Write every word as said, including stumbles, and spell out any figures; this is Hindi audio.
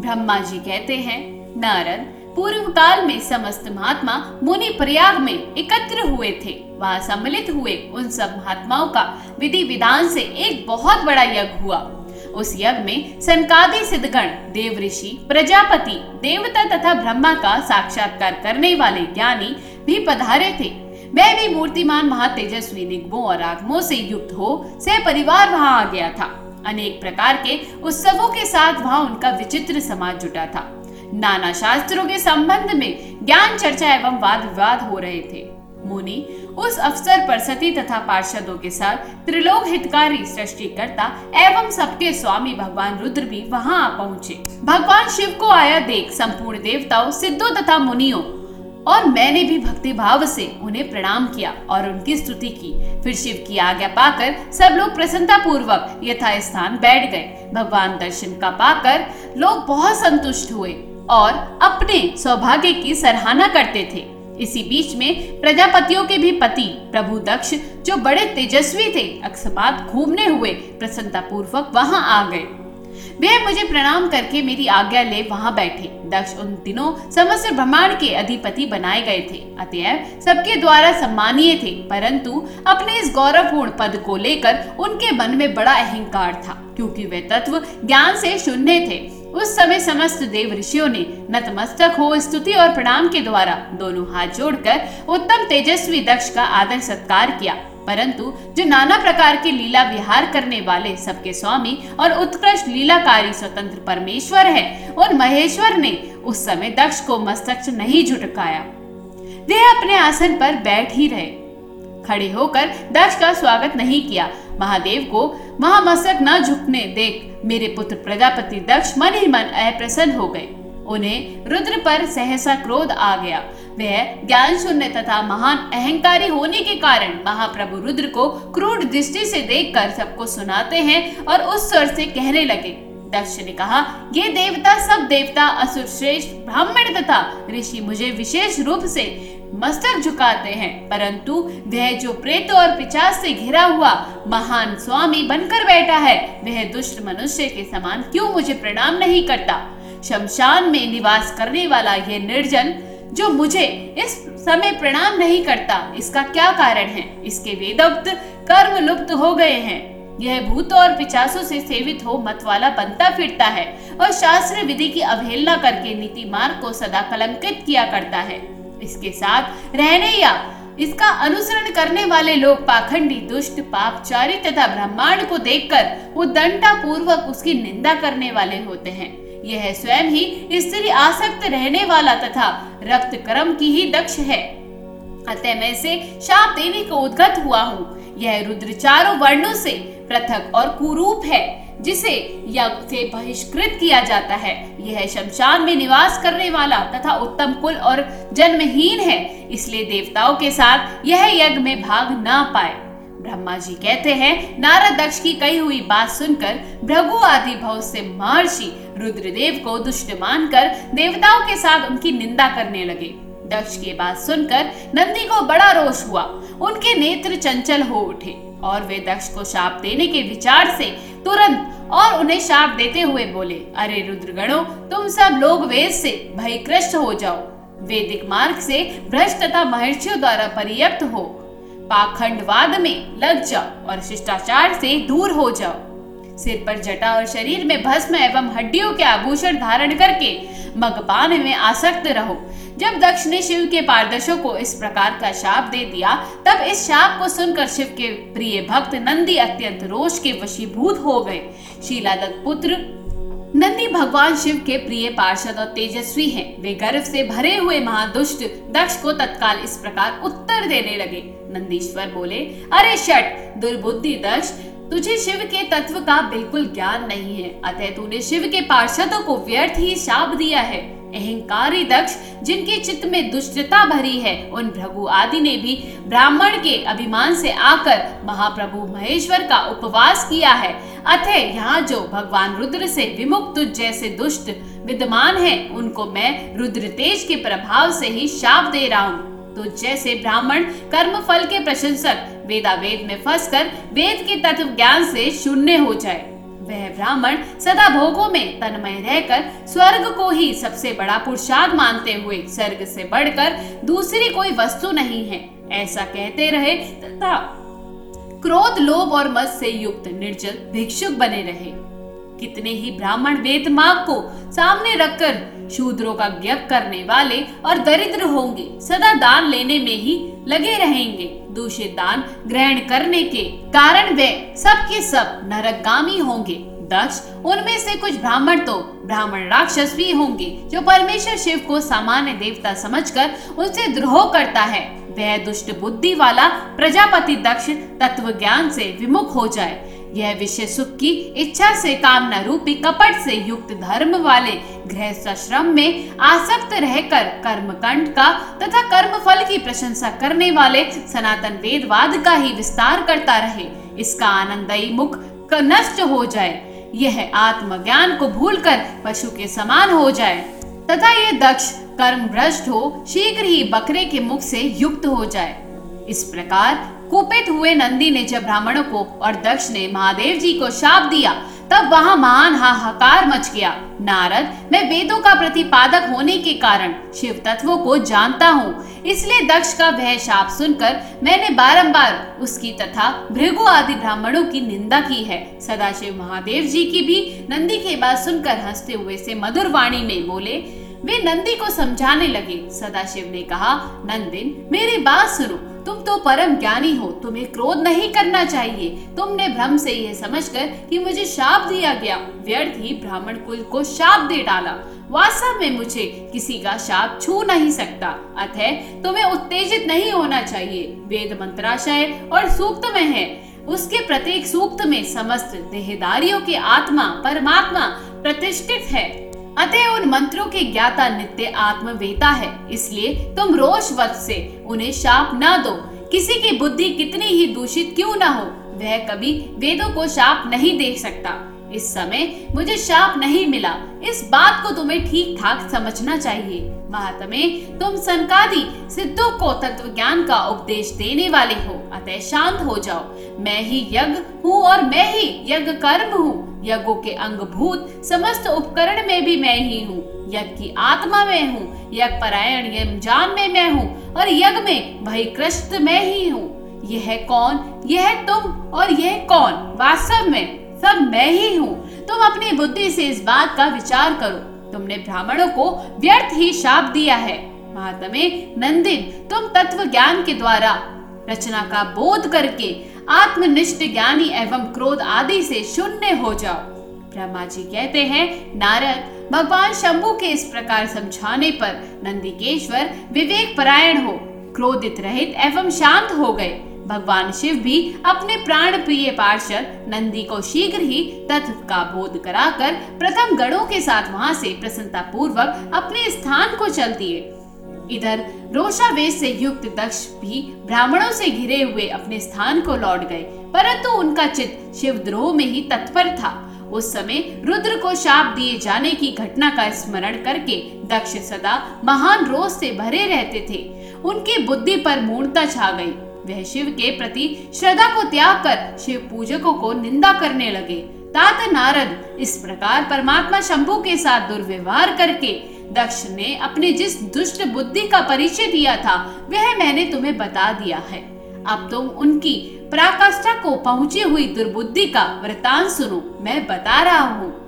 ब्रह्मा जी कहते हैं, नारद, पूर्व काल में समस्त महात्मा मुनि प्रयाग में एकत्र हुए थे। वहां सम्मिलित हुए उन सब महात्माओं का विधि विधान से एक बहुत बड़ा यज्ञ हुआ। उस यज्ञ में सनकादि सिद्धगण, देव ऋषि, प्रजापति, देवता तथा ब्रह्मा का साक्षात्कार करने वाले ज्ञानी भी पधारे थे। वह भी मूर्तिमान महातेजस्वी निगमों और आगमों से युक्त हो से परिवार वहां आ गया था। अनेक प्रकार के उत्सवों के साथ वहां उनका विचित्र समाज जुटा था। नाना शास्त्रों के संबंध में ज्ञान चर्चा एवं वाद विवाद हो रहे थे। मुनि उस अवसर पर सती तथा पार्षदों के साथ त्रिलोक हितकारी सृष्टिकर्ता एवं सबके स्वामी भगवान रुद्र भी वहां आ पहुंचे। भगवान शिव को आया देख संपूर्ण देवताओं, सिद्धों तथा मुनियों और मैंने भी भक्ति भाव से उन्हें प्रणाम किया और उनकी स्तुति की। फिर शिव की आज्ञा पाकर सब लोग प्रसन्नता पूर्वक यथा स्थान बैठ गए। भगवान दर्शन का पाकर लोग बहुत संतुष्ट हुए और अपने सौभाग्य की सराहना करते थे। इसी बीच में प्रजापतियों के भी पति प्रभु दक्ष, जो बड़े तेजस्वी थे, अकस्मात घूमने हुए प्रसन्नता पूर्वक वहां आ गए। वे मुझे प्रणाम करके मेरी आज्ञा ले वहां बैठे। दक्ष उन दिनों समस्त ब्रह्मांड के अधिपति बनाए गए थे, अतएव सबके द्वारा सम्मानीय थे, परंतु अपने इस गौरवपूर्ण पद को लेकर उनके मन में बड़ा अहंकार था, क्योंकि वे तत्व ज्ञान से शून्य थे। उस समय समस्त देव ऋषियों ने नतमस्तक हो स्तुति और प्रणाम के द्वारा दोनों हाथ जोड़कर उत्तम तेजस्वी दक्ष का आदर सत्कार किया। परंतु जो नाना प्रकार के लीला विहार करने वाले सबके स्वामी और उत्कृष्ट लीलाकारी स्वतंत्र परमेश्वर है, उन महेश्वर ने उस समय दक्ष को मस्तक नहीं झुटकाया। वे अपने आसन पर बैठ ही रहे, खड़े होकर दक्ष का स्वागत नहीं किया। महादेव को वहां मस्तक न झुकने देख मेरे पुत्र प्रजापति दक्ष मन ही मन अप्रसन्न हो गए। उन्हें रुद्र पर सहसा क्रोध आ गया। वह ज्ञान शून्य तथा महान अहंकारी होने के कारण महाप्रभु रुद्र को क्रूर दृष्टि से देखकर सबको सुनाते हैं और उस स्वर से कहने लगे। दक्ष ने कहा, ये देवता सब देवता, असुर श्रेष्ठ, ब्राह्मण तथा ऋषि मुझे विशेष रूप से मस्तक झुकाते हैं, परंतु वह जो प्रेत और पिशाच से घिरा हुआ महान स्वामी बनकर बैठा है, वह दुष्ट मनुष्य के समान क्यों मुझे प्रणाम नहीं करता। शमशान में निवास करने वाला यह निर्जन जो मुझे इस समय प्रणाम नहीं करता, इसका क्या कारण है। इसके वेदोक्त कर्म लुप्त हो गए हैं। यह भूतों और पिशाचों से सेवित हो मत वाला बनता फिरता है और शास्त्र विधि की अवहेलना करके नीति मार्ग को सदा कलंकित किया करता है। इसके साथ रहने या इसका अनुसरण करने वाले लोग पाखंडी, दुष्ट, पापचारी तथा ब्रह्मांड को देखकर उद्दंडता पूर्वक उसकी निंदा करने वाले होते हैं। यह स्वयं ही स्त्री आसक्त रहने वाला तथा रक्त कर्म की ही दक्ष है, अतः मैं इसे शाप देने को उद्गत हुआ हूँ। यह रुद्र चारों वर्णों से पृथक और कुरूप है, जिसे यज्ञ से बहिष्कृत किया जाता है। यह शमशान में निवास करने वाला तथा उत्तम कुल और जन्महीन है, इसलिए देवताओं के साथ यह यज्ञ में भाग ना पाए। ब्रह्मा जी कहते हैं, नारद दक्ष की कही हुई बात सुनकर भृगु आदि बहुत से महर्षि रुद्रदेव को दुष्ट मानकर देवताओं के साथ उनकी निंदा करने लगे। दक्ष की बात सुनकर नंदी को बड़ा रोष हुआ। उनके नेत्र चंचल हो उठे और वे दक्ष को शाप देने के विचार से तुरंत और उन्हें शाप देते हुए बोले, अरे रुद्रगणों, तुम सब लोग वेद से भयग्रस्त हो जाओ, वैदिक मार्ग से भ्रष्ट तथा महर्षियों द्वारा पर्याप्त हो, पाखंडवाद में लग जाओ और शिष्टाचार से दूर हो जाओ। सिर पर जटा और शरीर में भस्म एवं हड्डियों के आभूषण धारण करके मगपान में आसक्त रहो। जब दक्ष ने शिव के पारदर्शों को इस प्रकार का शाप दे दिया, तब इस शाप को सुनकर शिव के प्रिय भक्त नंदी अत्यंत रोष के वशीभूत हो गए। शीलादत्त पुत्र नंदी भगवान शिव के प्रिय पार्षद और तेजस्वी हैं। वे गर्व से भरे हुए महादुष्ट दक्ष को तत्काल इस प्रकार उत्तर देने लगे। नंदीश्वर बोले, अरे शट दुर्बुद्धि दक्ष, तुझे शिव के तत्व का बिल्कुल ज्ञान नहीं है, अतः तूने शिव के पार्षदों को व्यर्थ ही शाप दिया है। अहंकारी दक्ष, जिनके चित्त में दुष्टता भरी है, उन भृगु आदि ने भी ब्राह्मण के अभिमान से आकर महाप्रभु महेश्वर का उपवास किया है। अतः यहाँ जो भगवान रुद्र से विमुक्त तुझ जैसे दुष्ट विद्यमान है, उनको मैं रुद्र तेज के प्रभाव से ही शाप दे रहा हूँ। तो जैसे ब्राह्मण कर्म फल के प्रशंसक वेदा वेद में फंसकर वेद के तत्व ज्ञान से शून्य हो जाए, वह ब्राह्मण सदा भोगों में तन्मय रहकर स्वर्ग को ही सबसे बड़ा पुरुषार्थ मानते हुए स्वर्ग से बढ़कर दूसरी कोई वस्तु नहीं है ऐसा कहते रहे तथा क्रोध, लोभ और मद से युक्त निर्जल भिक्षुक बने रहे। कितने ही ब्राह्मण वेद मार्ग को सामने रखकर शूद्रों का यज्ञ करने वाले और दरिद्र होंगे, सदा दान लेने में ही लगे रहेंगे। दूषित दान ग्रहण करने के कारण वे सब के सब नरकगामी होंगे। दक्ष, उनमें से कुछ ब्राह्मण तो ब्राह्मण राक्षस भी होंगे जो परमेश्वर शिव को सामान्य देवता समझकर उनसे द्रोह करता है। वह दुष्ट बुद्धि वाला प्रजापति दक्ष तत्व ज्ञान से विमुख हो जाए। यह विषय सुख की इच्छा से कामना रूपी कपट से युक्त धर्म वाले गृहस्थाश्रम में आसक्त रहकर कर्मकांड का तथा कर्म फल की प्रशंसा करने वाले सनातन वेदवाद का ही विस्तार करता रहे। इसका आनंदयी मुख नष्ट हो जाए, यह आत्मज्ञान को भूलकर पशु के समान हो जाए तथा यह दक्ष कर्म भ्रष्ट हो शीघ्र ही बकरे के मुख से युक्त हो जाए। इस प्रकार कुपित हुए नंदी ने जब ब्राह्मणों को और दक्ष ने महादेव जी को शाप दिया तब वहां महान हाहाकार मच गया। नारद, मैं वेदों का प्रतिपादक होने के कारण शिव तत्वों को जानता हूँ, इसलिए दक्ष का वह शाप सुनकर मैंने बारंबार उसकी तथा भृगु आदि ब्राह्मणों की निंदा की है। सदाशिव महादेव जी की भी नंदी की बात सुनकर हंसते हुए से मधुर वाणी में बोले। वे नंदी को समझाने लगे। सदाशिव ने कहा, नंदिन, मेरी बात सुनो, तुम तो परम ज्ञानी हो, तुम्हें क्रोध नहीं करना चाहिए। तुमने भ्रम से यह समझकर कि मुझे शाप दिया गया, व्यर्थ ही ब्राह्मण कुल को शाप दे डाला। वास्तव में मुझे किसी का शाप छू नहीं सकता, अतः तुम्हें उत्तेजित नहीं होना चाहिए। वेद मंत्राशय और सूक्त में है, उसके प्रत्येक सूक्त में समस्त देहधारियों के आत्मा परमात्मा प्रतिष्ठित है, अतः उन मंत्रों के ज्ञाता नित्य आत्मवेता है। इसलिए तुम रोषवश से उन्हें शाप न दो। किसी की बुद्धि कितनी ही दूषित क्यों न हो, वह कभी वेदों को शाप नहीं दे सकता। इस समय मुझे शाप नहीं मिला, इस बात को तुम्हें ठीक ठाक समझना चाहिए। महात्मे, तुम सनकादि सिद्धों को तत्व ज्ञान का उपदेश देने वाले हो, अतः शांत हो जाओ। मैं ही यज्ञ हूँ और मैं ही यज्ञ कर्म हूँ। यज्ञों के अंगभूत समस्त उपकरण में भी मैं ही हूँ। यज्ञ की आत्मा में हूँ, यज्ञ परायण यमजान में मैं हूँ और यज्ञ में भयग्रस्त मैं ही हूँ। यह कौन, यह तुम और यह कौन, वास्तव में सब मैं ही हूँ। तुम अपनी बुद्धि से इस बात का विचार करो। तुमने ब्राह्मणों को व्यर्थ ही शाप दिया है। महात्मे नंदिन, तुम तत्व ज्ञान के द्वारा रचना का बोध करके आत्मनिष्ठ ज्ञानी एवं क्रोध आदि से शून्य हो जाओ। ब्रह्मा जी कहते हैं, नारद, भगवान शंभु के इस प्रकार समझाने पर नंदिकेश्वर विवेक परायण हो क्रोधित रहित एवं शांत हो गए। भगवान शिव भी अपने प्राण प्रिय पार्षद नंदी को शीघ्र ही तत्व का बोध कराकर प्रथम गणों के साथ वहां से प्रसन्नता पूर्वक अपने स्थान को चल दिए। इधर रोषावेश से युक्त दक्ष भी ब्राह्मणों से घिरे हुए अपने स्थान को लौट गए, परंतु उनका चित्त शिवद्रोह में ही तत्पर था। उस समय रुद्र को शाप दिए जाने की घटना का स्मरण करके दक्ष सदा महान रोष से भरे रहते थे। उनकी बुद्धि पर मूढ़ता छा गई। वह शिव के प्रति श्रद्धा को त्याग कर शिव पूजकों को निंदा करने लगे। तात नारद, इस प्रकार परमात्मा शंभु के साथ दुर्व्यवहार करके दक्ष ने अपने जिस दुष्ट बुद्धि का परिचय दिया था वह मैंने तुम्हें बता दिया है। अब तुम उनकी पराकाष्ठा को पहुंची हुई दुर्बुद्धि का वृतांत सुनो। मैं बता रहा हूँ।